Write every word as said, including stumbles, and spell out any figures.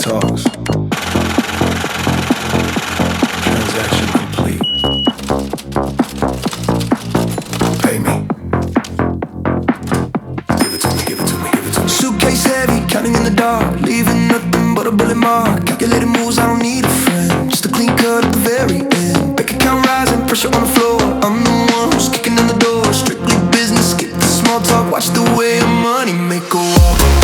talks. Transaction complete. Pay me. Give it to me, give it to me, give it to me. Suitcase heavy, counting in the dark, leaving nothing but a bullet mark. Calculated moves, I don't need a friend, just a clean cut at the very end. Bank account rising, pressure on the floor. I'm the one who's kicking in the door. Strictly business, skip the small talk, watch the way your money make a walk.